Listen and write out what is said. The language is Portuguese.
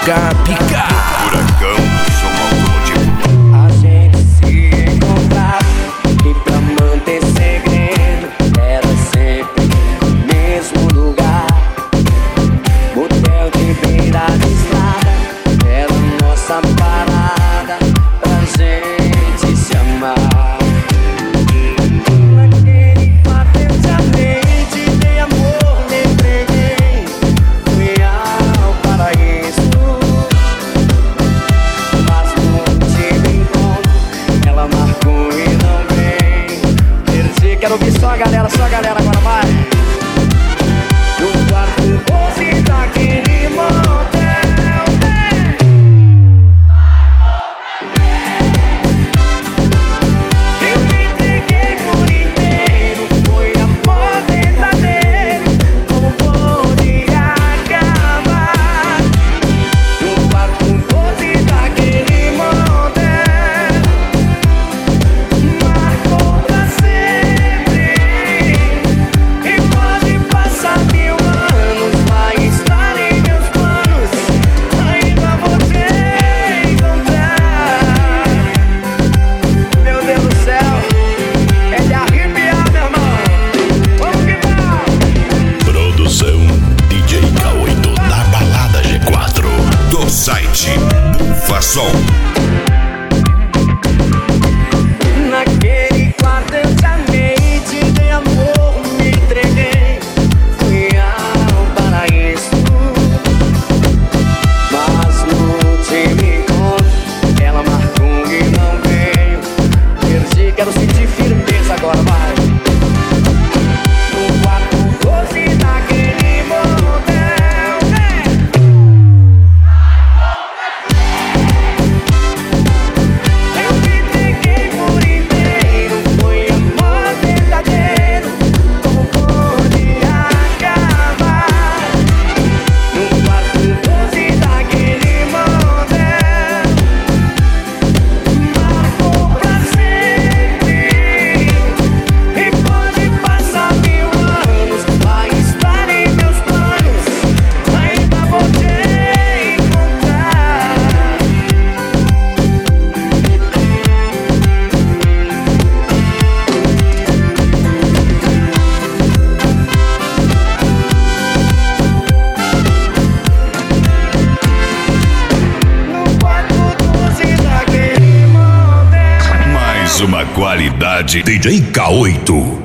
pica. Furacão do som automotivo. A gente se encontrava e pra manter segredo era sempre no mesmo lugar. Motel de beira de estrada era nossa parada pra gente se amar. Naquele quarto eu te amei, te dei amor, me entreguei, fui ao paraíso. Mas não tive encontro, ela marcou e não veio. Perdi, quero ouvir só a galera agora vai. No quarto 12 daquele motel, eu me entreguei por inteiro, foi amor verdadeiro, como podia acabar. No quarto 12 daquele motel, marcou pra sempre. E pode passar 1000 anos, vai estar em meus planos, ainda vou te encontrar. Meu Deus do céu, é de arrepiar, meu irmão. Vamos que vamos. Produção DJ K8 da Balada G4. Do site Bufasom. Naquele quarto eu te amei, te dei amor, me entreguei, fui ao paraíso. Mas no time encontro, ela marcou e não veio. Perdi, quero sentir firmeza agora, vai. No quarto 12 daquele motel, eu me entreguei por inteiro, foi amor verdadeiro, como podia acabar. No quarto 12 daquele motel, marcou pra sempre. E pode passar 1000 anos, vai estar em meus planos, ainda vou te encontrar. No quarto 12 daquele motel. Mais uma qualidade DJ K8.